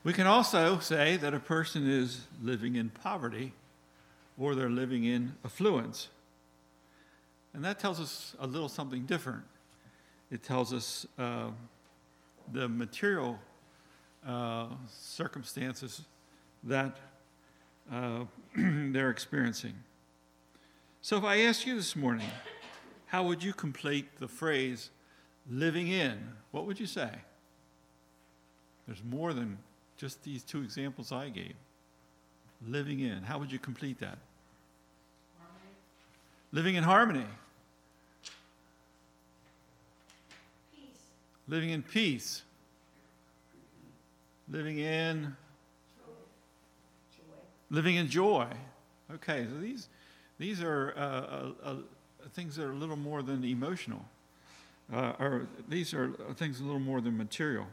We can also say that a person is living in poverty or they're living in affluence. And that tells us a little something different. It tells us the material circumstances that they're experiencing. So if I ask you this morning, how would you complete the phrase living in? What would you say? There's more than just these two examples I gave. Living in. How would you complete that? Harmony. Living in harmony. Peace. Living in peace. Living in Joy. living in joy. Okay, so these are things that are a little more than emotional. Or these are things a little more than material.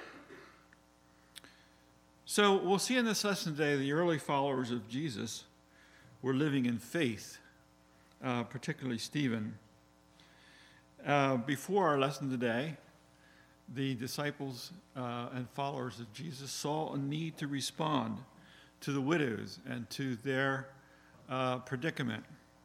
So we'll see in this lesson today the early followers of Jesus were living in faith, particularly Stephen. Before our lesson today, the disciples and followers of Jesus saw a need to respond to the widows and to their predicament.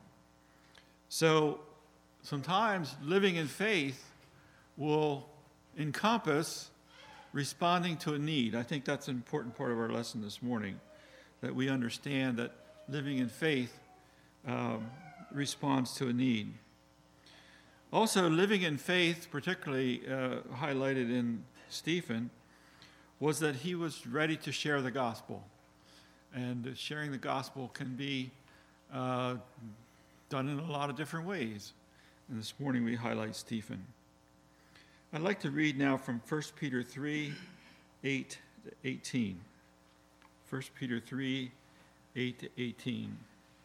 So sometimes living in faith will encompass responding to a need. I think that's an important part of our lesson this morning, that we understand that living in faith responds to a need. Also, living in faith, particularly highlighted in Stephen, was that he was ready to share the gospel. And sharing the gospel can be done in a lot of different ways. And this morning we highlight Stephen. I'd like to read now from 1 Peter 3, 8 to 18. 1 Peter 3, 8 to 18.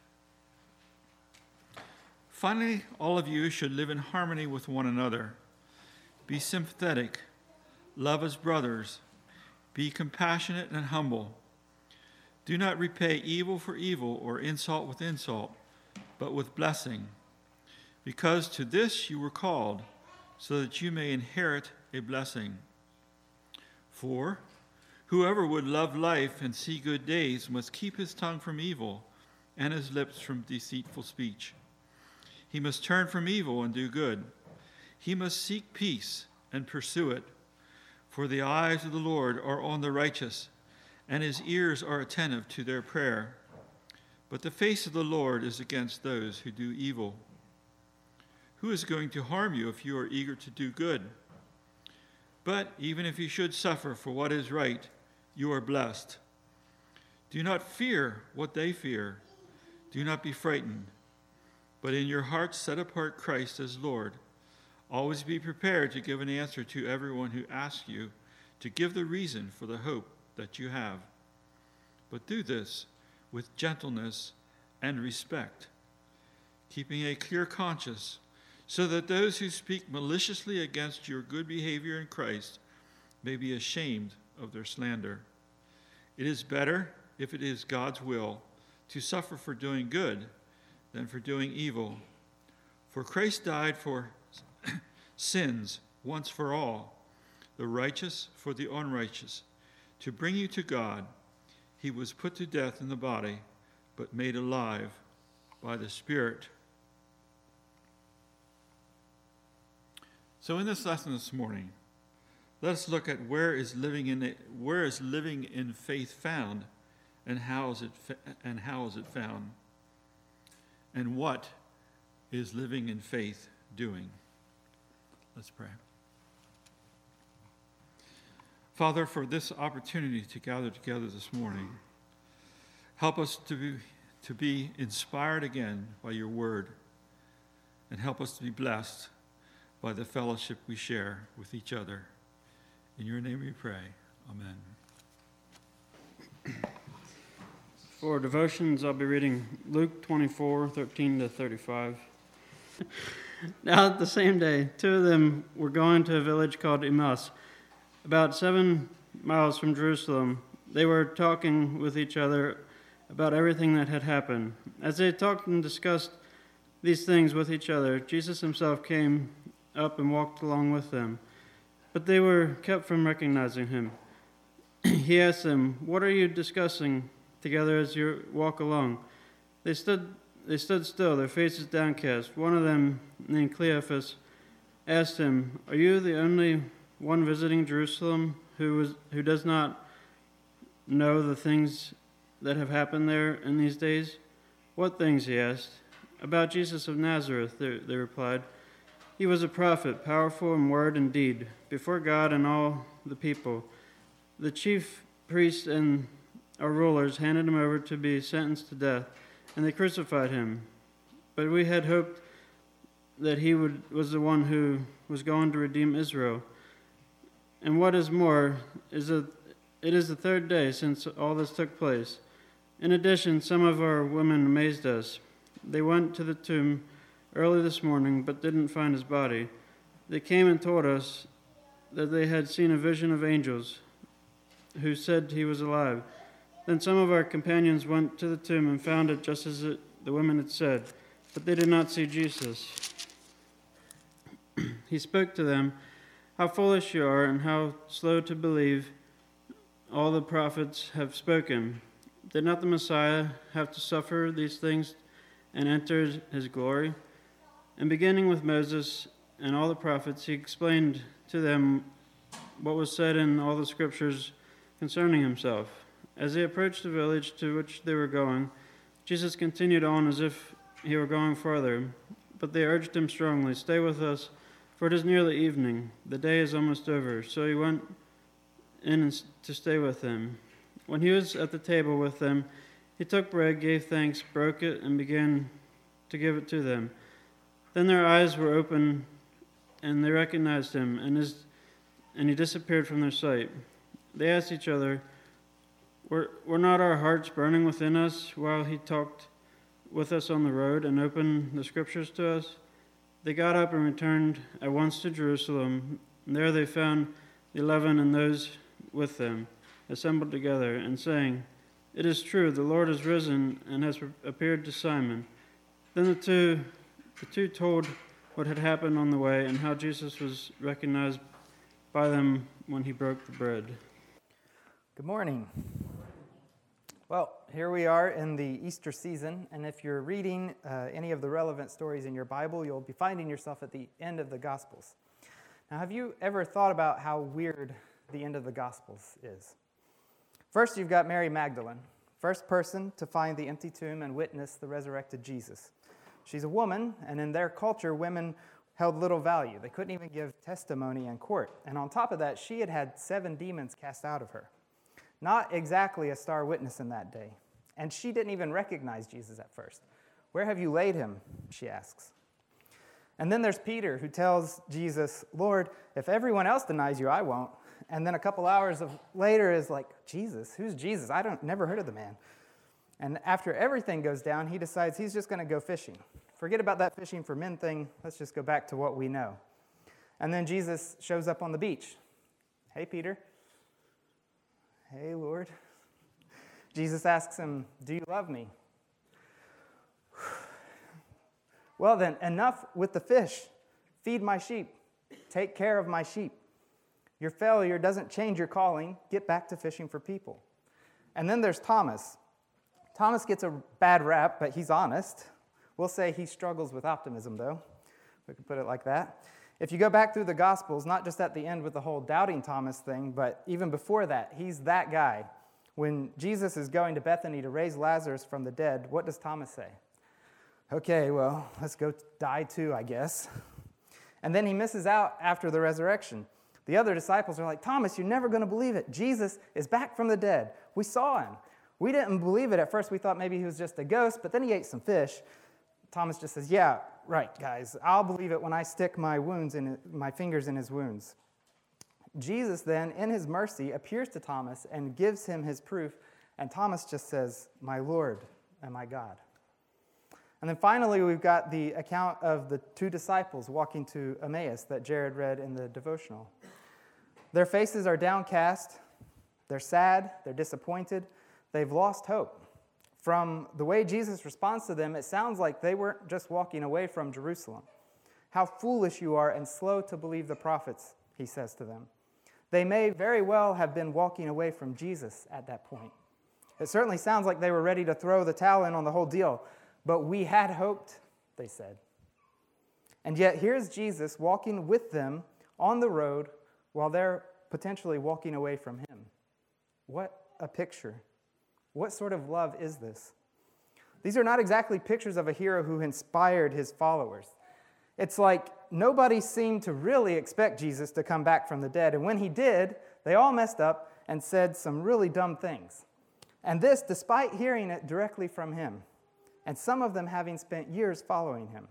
Finally, all of you should live in harmony with one another. Be sympathetic, love as brothers, be compassionate and humble. Do not repay evil for evil or insult with insult, but with blessing, because to this you were called, so that you may inherit a blessing. For whoever would love life and see good days must keep his tongue from evil and his lips from deceitful speech. He must turn from evil and do good. He must seek peace and pursue it. For the eyes of the Lord are on the righteous, and his ears are attentive to their prayer. But the face of the Lord is against those who do evil. Who is going to harm you if you are eager to do good? But even if you should suffer for what is right, you are blessed. Do not fear what they fear. Do not be frightened. But in your hearts set apart Christ as Lord. Always be prepared to give an answer to everyone who asks you to give the reason for the hope that you have. But do this with gentleness and respect, keeping a clear conscience, so that those who speak maliciously against your good behavior in Christ may be ashamed of their slander. It is better, if it is God's will, to suffer for doing good than for doing evil. For Christ died for sins once for all, the righteous for the unrighteous, to bring you to God. He was put to death in the body, but made alive by the Spirit. So in this lesson this morning, let us look at where is living in faith found, and how is it found, and what is living in faith doing. Let's pray. Father, for this opportunity to gather together this morning, help us to be inspired again by your word, and help us to be blessed by the fellowship we share with each other. In your name we pray. Amen. For devotions, I'll be reading Luke 24, 13 to 35. Now, the same day, two of them were going to a village called Emmaus, about 7 miles from Jerusalem. They were talking with each other about everything that had happened. As they talked and discussed these things with each other, Jesus himself came up and walked along with them, but they were kept from recognizing him. He he asked them, "What are you discussing together as you walk along?" They stood still, their faces downcast. One of them, named Cleophas, asked him, "Are you the only one visiting Jerusalem who does not know the things that have happened there in these days?" "What things?" he asked. "About Jesus of Nazareth," they replied. "He was a prophet, powerful in word and deed, before God and all the people. The chief priests and our rulers handed him over to be sentenced to death, and they crucified him. But we had hoped that he was the one who was going to redeem Israel. And what is more, it is the third day since all this took place. In addition, some of our women amazed us. They went to the tomb early this morning, but didn't find his body. They came and told us that they had seen a vision of angels who said he was alive. Then some of our companions went to the tomb and found it just as the women had said, but they did not see Jesus." He spoke to them, "How foolish you are, and how slow to believe all the prophets have spoken. Did not the Messiah have to suffer these things and enter his glory?" And beginning with Moses and all the prophets, he explained to them what was said in all the scriptures concerning himself. As they approached the village to which they were going, Jesus continued on as if he were going farther, but they urged him strongly, "Stay with us, for it is nearly evening. The day is almost over." So he went in to stay with them. When he was at the table with them, he took bread, gave thanks, broke it, and began to give it to them. Then their eyes were opened, and they recognized him, and he disappeared from their sight. They asked each other, Were not our hearts burning within us while he talked with us on the road and opened the scriptures to us? They got up and returned at once to Jerusalem. There they found the 11 and those with them assembled together, and saying, "It is true, the Lord is risen and has appeared to Simon." Then the two told what had happened on the way and how Jesus was recognized by them when he broke the bread. Good morning. Well, here we are in the Easter season, and if you're reading any of the relevant stories in your Bible, you'll be finding yourself at the end of the Gospels. Now, have you ever thought about how weird the end of the Gospels is? First, you've got Mary Magdalene, first person to find the empty tomb and witness the resurrected Jesus. She's a woman, and in their culture, women held little value. They couldn't even give testimony in court. And on top of that, she had had 7 demons cast out of her. Not exactly a star witness in that day. And she didn't even recognize Jesus at first. "Where have you laid him?" she asks. And then there's Peter, who tells Jesus, "Lord, if everyone else denies you, I won't." And then a couple hours later is like, "Jesus? Who's Jesus? Never heard of the man." And after everything goes down, he decides he's just going to go fishing. Forget about that fishing for men thing. Let's just go back to what we know. And then Jesus shows up on the beach. "Hey, Peter." "Hey, Lord." Jesus asks him, "Do you love me?" "Well then, enough with the fish. Feed my sheep. Take care of my sheep. Your failure doesn't change your calling. Get back to fishing for people." And then there's Thomas. Thomas gets a bad rap, but he's honest. We'll say he struggles with optimism, though. We could put it like that. If you go back through the Gospels, not just at the end with the whole doubting Thomas thing, but even before that, he's that guy. When Jesus is going to Bethany to raise Lazarus from the dead, what does Thomas say? "Okay, well, let's go die too, I guess." And then he misses out after the resurrection. The other disciples are like, "Thomas, you're never going to believe it. Jesus is back from the dead. We saw him. We didn't believe it at first. We thought maybe he was just a ghost, but then he ate some fish." Thomas just says, "Yeah, right, guys. I'll believe it when I stick my fingers in his wounds." Jesus then, in his mercy, appears to Thomas and gives him his proof, and Thomas just says, "My Lord and my God." And then finally, we've got the account of the 2 disciples walking to Emmaus that Jared read in the devotional. Their faces are downcast, they're sad, they're disappointed, they've lost hope. From the way Jesus responds to them, it sounds like they weren't just walking away from Jerusalem. "How foolish you are and slow to believe the prophets," he says to them. They may very well have been walking away from Jesus at that point. It certainly sounds like they were ready to throw the towel in on the whole deal. But we had hoped, they said. And yet here's Jesus walking with them on the road while they're potentially walking away from him. What a picture. What sort of love is this? These are not exactly pictures of a hero who inspired his followers. It's like nobody seemed to really expect Jesus to come back from the dead. And when he did, they all messed up and said some really dumb things. And this despite hearing it directly from him, and some of them having spent years following him.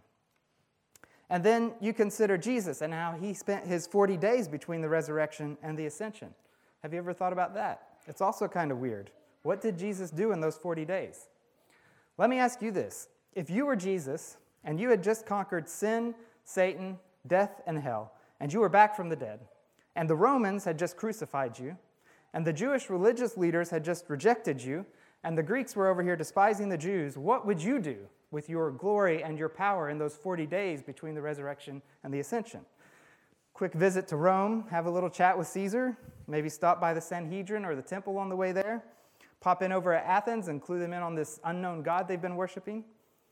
And then you consider Jesus and how he spent his 40 days between the resurrection and the ascension. Have you ever thought about that? It's also kind of weird. What did Jesus do in those 40 days? Let me ask you this. If you were Jesus and you had just conquered sin, Satan, death, and hell, and you were back from the dead, and the Romans had just crucified you, and the Jewish religious leaders had just rejected you, and the Greeks were over here despising the Jews, what would you do with your glory and your power in those 40 days between the resurrection and the ascension? Quick visit to Rome, have a little chat with Caesar, maybe stop by the Sanhedrin or the temple on the way there, pop in over at Athens and clue them in on this unknown God they've been worshiping.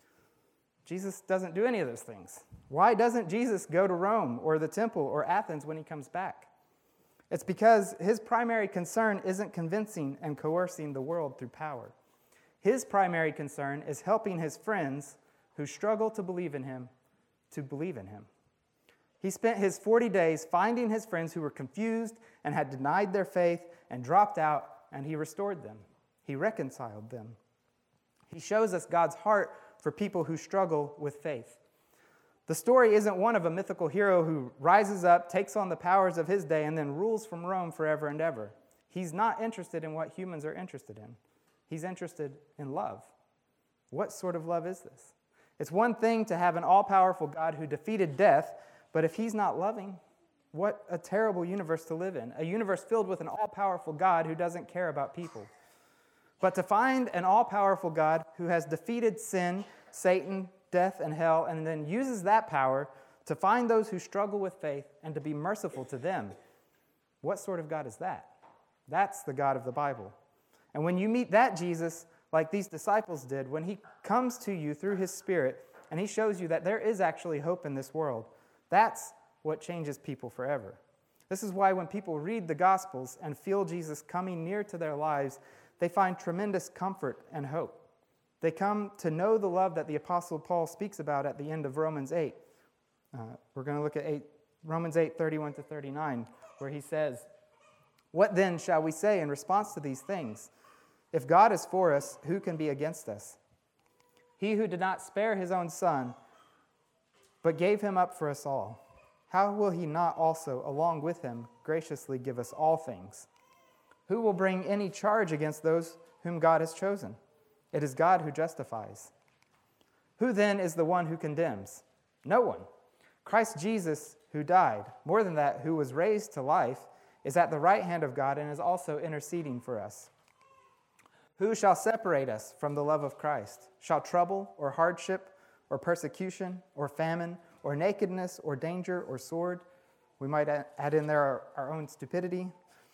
Jesus doesn't do any of those things. Why doesn't Jesus go to Rome or the temple or Athens when he comes back? It's because his primary concern isn't convincing and coercing the world through power. His primary concern is helping his friends who struggle to believe in him to believe in him. He spent his 40 days finding his friends who were confused and had denied their faith and dropped out, and he restored them. He reconciled them. He shows us God's heart for people who struggle with faith. The story isn't one of a mythical hero who rises up, takes on the powers of his day, and then rules from Rome forever and ever. He's not interested in what humans are interested in. He's interested in love. What sort of love is this? It's one thing to have an all-powerful God who defeated death, but if he's not loving, what a terrible universe to live in. A universe filled with an all-powerful God who doesn't care about people. But to find an all-powerful God who has defeated sin, Satan, death, and hell, and then uses that power to find those who struggle with faith and to be merciful to them, what sort of God is that? That's the God of the Bible. And when you meet that Jesus, like these disciples did, when he comes to you through his Spirit and he shows you that there is actually hope in this world, that's what changes people forever. This is why when people read the Gospels and feel Jesus coming near to their lives, they find tremendous comfort and hope. They come to know the love that the Apostle Paul speaks about at the end of Romans 8. We're going to look at Romans 8, 31 to 39, where he says, "What then shall we say in response to these things? If God is for us, who can be against us? He who did not spare his own son, but gave him up for us all, how will he not also, along with him, graciously give us all things? Who will bring any charge against those whom God has chosen? It is God who justifies. Who then is the one who condemns? No one. Christ Jesus, who died, more than that, who was raised to life, is at the right hand of God and is also interceding for us. Who shall separate us from the love of Christ? Shall trouble or hardship or persecution or famine or nakedness or danger or sword?" We might add in there our own stupidity.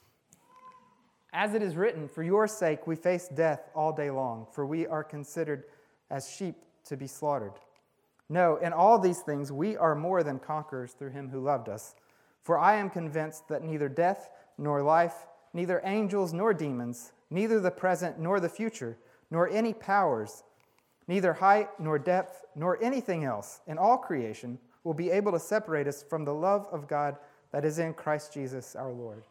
"As it is written, for your sake we face death all day long, for we are considered as sheep to be slaughtered. No, in all these things we are more than conquerors through him who loved us. For I am convinced that neither death nor life, neither angels nor demons, neither the present nor the future, nor any powers, neither height nor depth, nor anything else in all creation will be able to separate us from the love of God that is in Christ Jesus our Lord."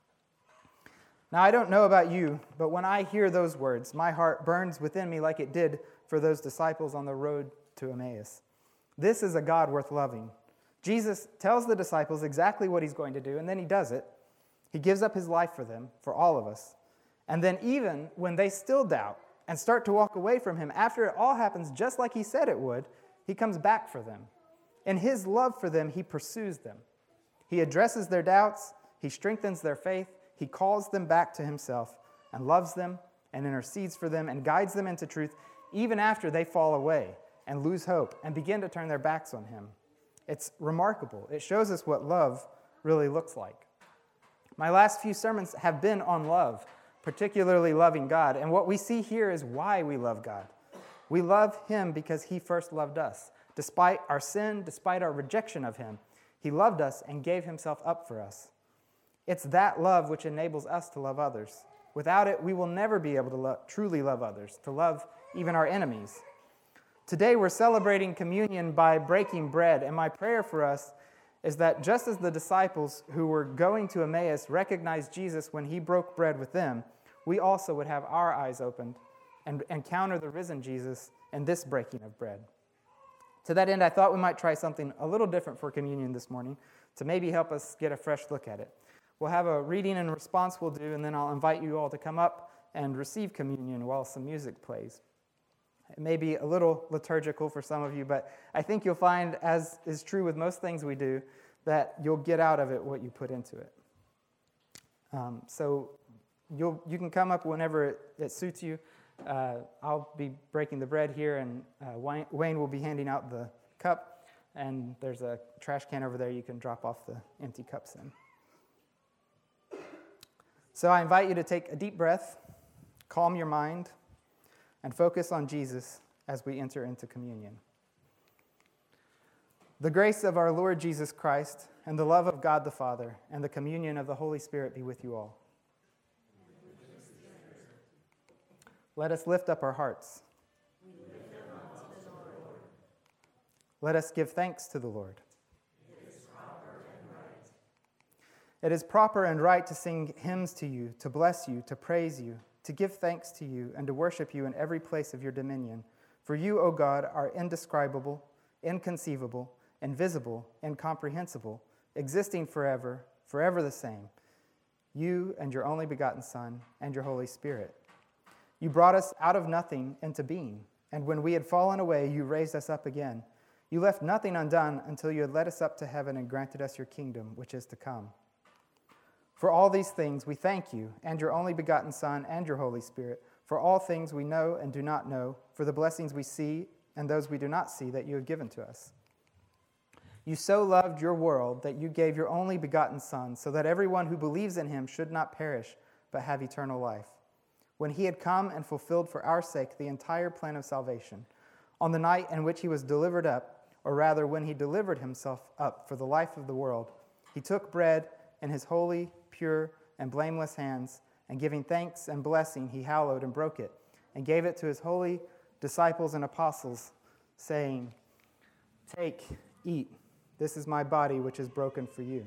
Now, I don't know about you, but when I hear those words, my heart burns within me like it did for those disciples on the road to Emmaus. This is a God worth loving. Jesus tells the disciples exactly what he's going to do, and then he does it. He gives up his life for them, for all of us. And then even when they still doubt and start to walk away from him, after it all happens just like he said it would, he comes back for them. In his love for them, he pursues them. He addresses their doubts, he strengthens their faith, he calls them back to himself and loves them and intercedes for them and guides them into truth even after they fall away and lose hope and begin to turn their backs on him. It's remarkable. It shows us what love really looks like. My last few sermons have been on love, particularly loving God. And what we see here is why we love God. We love Him because He first loved us. Despite our sin, despite our rejection of Him, He loved us and gave Himself up for us. It's that love which enables us to love others. Without it, we will never be able to truly love others, to love even our enemies. Today, we're celebrating communion by breaking bread, and my prayer for us is that just as the disciples who were going to Emmaus recognized Jesus when He broke bread with them, we also would have our eyes opened and encounter the risen Jesus in this breaking of bread. To that end, I thought we might try something a little different for communion this morning to maybe help us get a fresh look at it. We'll have a reading and response we'll do, and then I'll invite you all to come up and receive communion while some music plays. It may be a little liturgical for some of you, but I think you'll find, as is true with most things we do, that you'll get out of it what you put into it. So you can come up whenever it suits you. I'll be breaking the bread here, and Wayne will be handing out the cup, and there's a trash can over there you can drop off the empty cups in. So I invite you to take a deep breath, calm your mind, and focus on Jesus as we enter into communion. The grace of our Lord Jesus Christ and the love of God the Father and the communion of the Holy Spirit be with you all. Let us lift up our hearts. Let us give thanks to the Lord. It is proper and right to sing hymns to you, to bless you, to praise you, to give thanks to you, and to worship you in every place of your dominion. For you, O God, are indescribable, inconceivable, invisible, incomprehensible, existing forever, forever the same. You and your only begotten Son and your Holy Spirit. You brought us out of nothing into being, and when we had fallen away, you raised us up again. You left nothing undone until you had led us up to heaven and granted us your kingdom, which is to come. For all these things we thank you and your only begotten Son and your Holy Spirit, for all things we know and do not know, for the blessings we see and those we do not see that you have given to us. You so loved your world that you gave your only begotten Son, so that everyone who believes in him should not perish, but have eternal life. When he had come and fulfilled for our sake the entire plan of salvation, on the night in which he was delivered up, or rather when he delivered himself up for the life of the world, he took bread in his holy, pure, and blameless hands, and giving thanks and blessing, he hallowed and broke it, and gave it to his holy disciples and apostles, saying, "Take, eat, this is my body which is broken for you."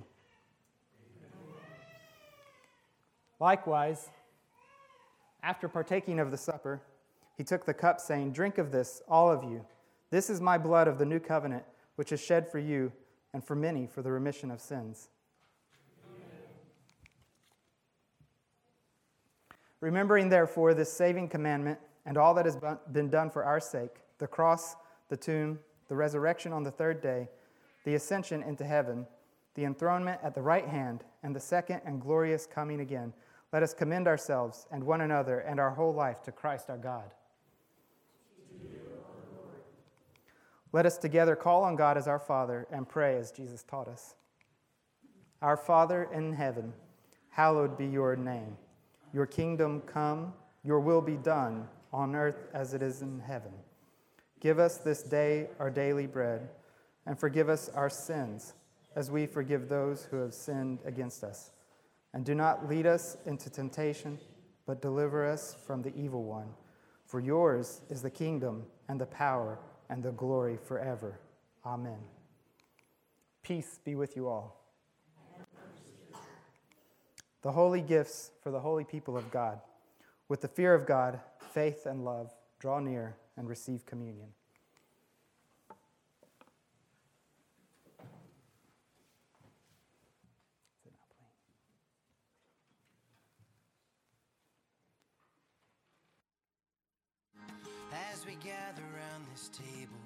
Likewise, after partaking of the supper, he took the cup, saying, "Drink of this, all of you. This is my blood of the new covenant, which is shed for you and for many for the remission of sins." Remembering, therefore, this saving commandment and all that has been done for our sake, the cross, the tomb, the resurrection on the third day, the ascension into heaven, the enthronement at the right hand, and the second and glorious coming again, let us commend ourselves and one another and our whole life to Christ our God. Let us together call on God as our Father and pray as Jesus taught us. Our Father in heaven, hallowed be your name. Your kingdom come, your will be done, on earth as it is in heaven. Give us this day our daily bread, and forgive us our sins, as we forgive those who have sinned against us. And do not lead us into temptation, but deliver us from the evil one. For yours is the kingdom, and the power, and the glory forever. Amen. Peace be with you all. The holy gifts for the holy people of God. With the fear of God, faith and love, draw near and receive communion. As we gather around this table,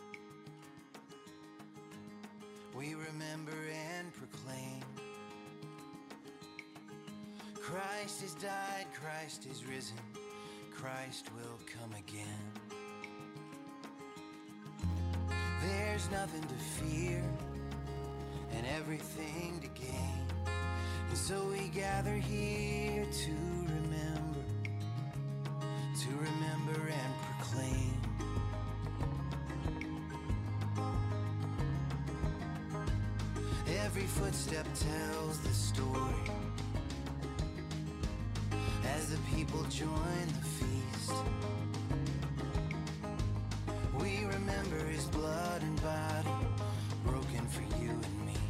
we remember and proclaim Christ has died, Christ is risen, Christ will come again. There's nothing to fear and everything to gain, And so we gather here to remember and proclaim. Every footstep tells the story as the people join the feast. We remember his blood and body broken for you and me.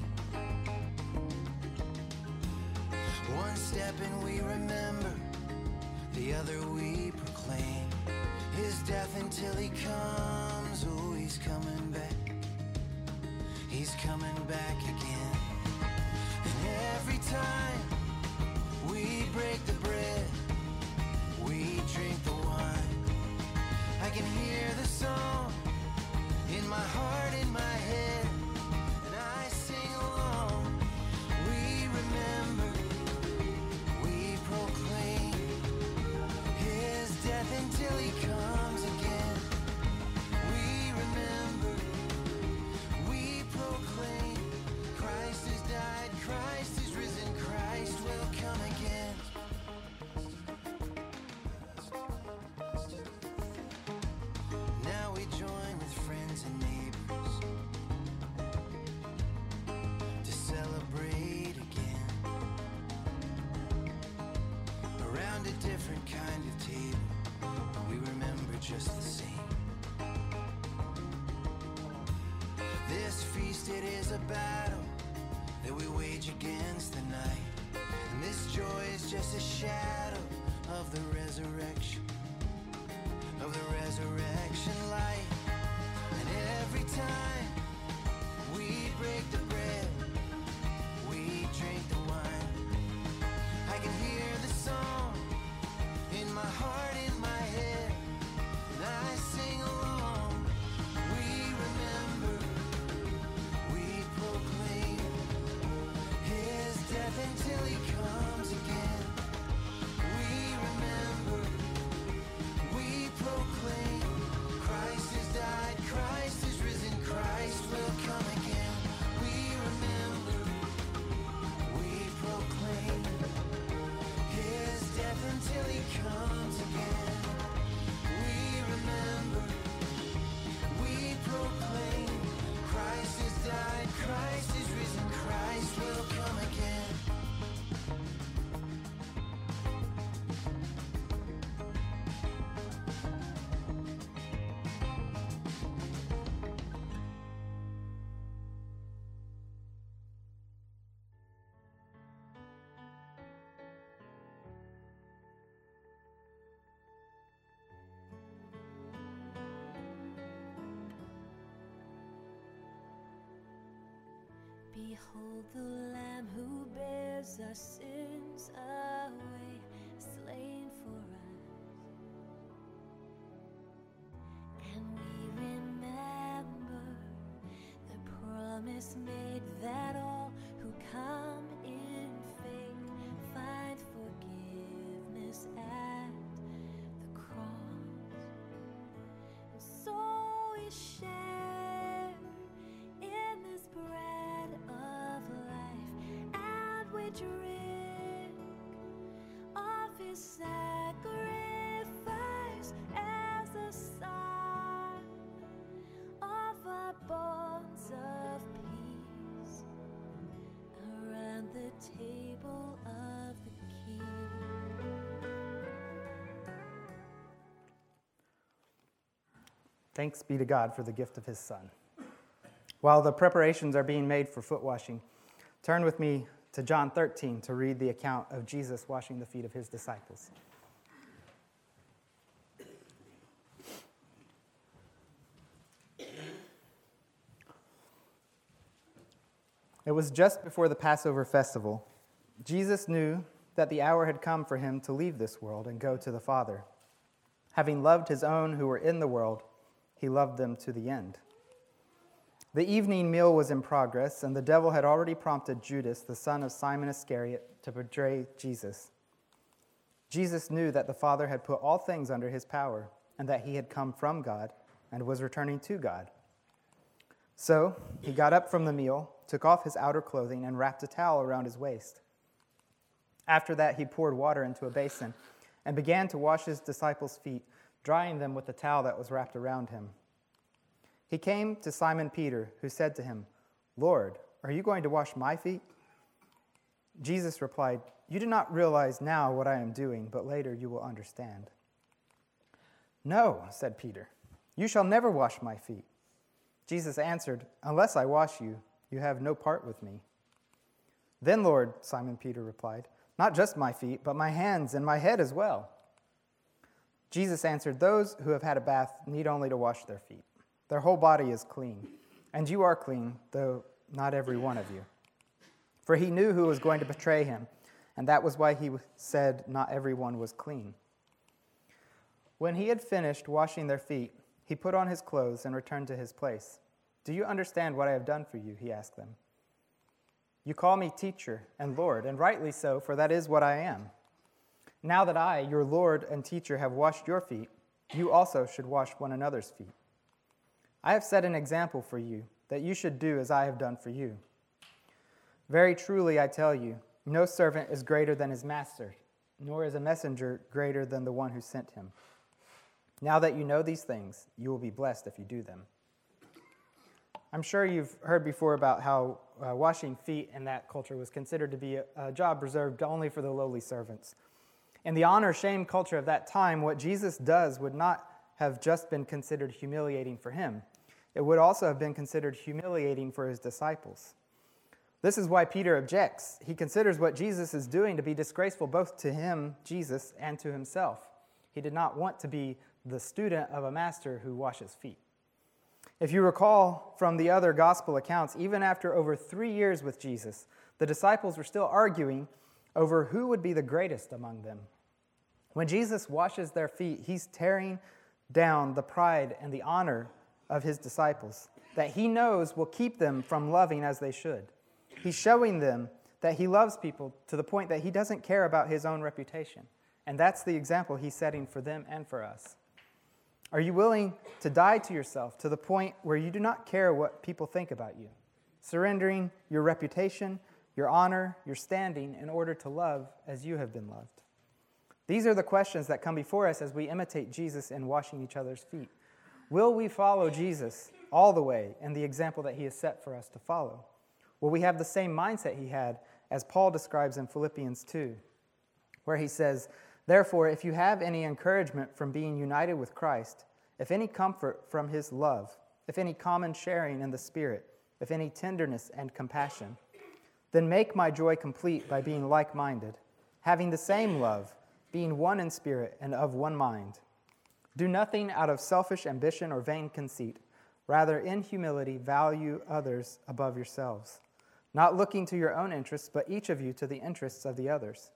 One step and we remember, the other we proclaim. His death until he comes, oh, he's coming back. He's coming back again. And every time we break the bread, we drink the wine, I can hear the song in my heart, in my head, and I sing along. We remember, we proclaim his death until he comes again. We remember, we proclaim Christ has died, Christ is risen, Christ will come again. Now we join with friends and neighbors to celebrate again around a different kind of table, but we remember just the same. This feast, it is a battle that we wage against the night, and this joy is just a shadow of the resurrection light. And every time we break the bread, we drink the wine, I can hear the song in my heart, in my head, and I sing along. We remember, we proclaim his death until he comes again. We remember, we proclaim Christ has died, Christ is risen, Christ will come again. We remember, we proclaim his death until he comes again. We remember, we proclaim Christ has died, Christ is risen, Christ will come again. Behold the Lamb who bears our sins away, slain for us. And we remember the promise made that all who come in faith find forgiveness at the cross. And so we share in this bread of life, and we drink of his sacrifice as a sign of our bonds of peace around the table of the King. Thanks be to God for the gift of his Son. While the preparations are being made for foot washing, turn with me to John 13 to read the account of Jesus washing the feet of his disciples. It was just before the Passover festival. Jesus knew that the hour had come for him to leave this world and go to the Father. Having loved his own who were in the world, he loved them to the end. The evening meal was in progress, and the devil had already prompted Judas, the son of Simon Iscariot, to betray Jesus. Jesus knew that the Father had put all things under his power, and that he had come from God and was returning to God. So he got up from the meal, took off his outer clothing, and wrapped a towel around his waist. After that, he poured water into a basin and began to wash his disciples' feet, drying them with the towel that was wrapped around him. He came to Simon Peter, who said to him, "Lord, are you going to wash my feet?" Jesus replied, "You do not realize now what I am doing, but later you will understand." "No," said Peter, "you shall never wash my feet." Jesus answered, "Unless I wash you, you have no part with me." "Then, Lord," Simon Peter replied, "not just my feet, but my hands and my head as well." Jesus answered, "Those who have had a bath need only to wash their feet. Their whole body is clean, and you are clean, though not every one of you." For he knew who was going to betray him, and that was why he said not everyone was clean. When he had finished washing their feet, he put on his clothes and returned to his place. "Do you understand what I have done for you?" he asked them. "You call me teacher and Lord, and rightly so, for that is what I am. Now that I, your Lord and teacher, have washed your feet, you also should wash one another's feet. I have set an example for you, that you should do as I have done for you. Very truly I tell you, no servant is greater than his master, nor is a messenger greater than the one who sent him. Now that you know these things, you will be blessed if you do them." I'm sure you've heard before about how washing feet in that culture was considered to be a job reserved only for the lowly servants. In the honor-shame culture of that time, what Jesus does would not have just been considered humiliating for him. It would also have been considered humiliating for his disciples. This is why Peter objects. He considers what Jesus is doing to be disgraceful both to him, Jesus, and to himself. He did not want to be the student of a master who washes feet. If you recall from the other gospel accounts, even after over 3 years with Jesus, the disciples were still arguing over who would be the greatest among them. When Jesus washes their feet, he's tearing down the pride and the honor of his disciples that he knows will keep them from loving as they should. He's showing them that he loves people to the point that he doesn't care about his own reputation. And that's the example he's setting for them and for us. Are you willing to die to yourself to the point where you do not care what people think about you, surrendering your reputation, your honor, your standing in order to love as you have been loved? These are the questions that come before us as we imitate Jesus in washing each other's feet. Will we follow Jesus all the way in the example that he has set for us to follow? Will we have the same mindset he had as Paul describes in Philippians 2, where he says, "Therefore, if you have any encouragement from being united with Christ, if any comfort from his love, if any common sharing in the Spirit, if any tenderness and compassion, then make my joy complete by being like-minded, having the same love, being one in spirit and of one mind. Do nothing out of selfish ambition or vain conceit. Rather, in humility, value others above yourselves, not looking to your own interests, but each of you to the interests of the others.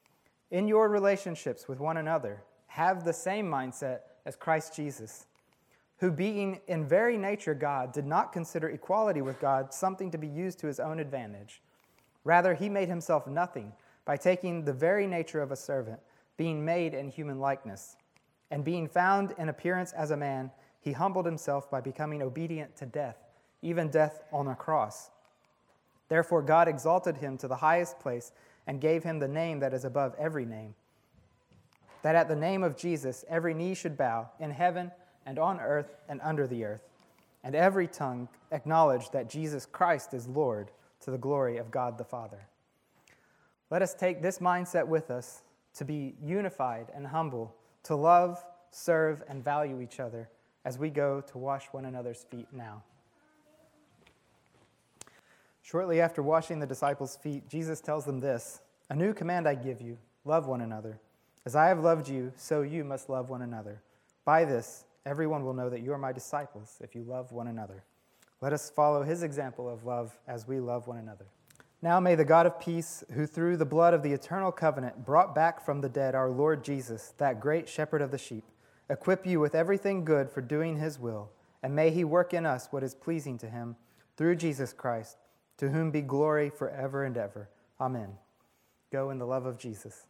In your relationships with one another, have the same mindset as Christ Jesus, who being in very nature God, did not consider equality with God something to be used to his own advantage. Rather, he made himself nothing by taking the very nature of a servant, being made in human likeness. And being found in appearance as a man, he humbled himself by becoming obedient to death, even death on a cross. Therefore God exalted him to the highest place and gave him the name that is above every name, that at the name of Jesus every knee should bow in heaven and on earth and under the earth, and every tongue acknowledge that Jesus Christ is Lord, to the glory of God the Father." Let us take this mindset with us to be unified and humble, to love, serve, and value each other as we go to wash one another's feet now. Shortly after washing the disciples' feet, Jesus tells them this, "A new command I give you, love one another. As I have loved you, so you must love one another. By this, everyone will know that you are my disciples if you love one another." Let us follow his example of love as we love one another. Now may the God of peace, who through the blood of the eternal covenant brought back from the dead our Lord Jesus, that great shepherd of the sheep, equip you with everything good for doing his will, and may he work in us what is pleasing to him, through Jesus Christ, to whom be glory forever and ever. Amen. Go in the love of Jesus.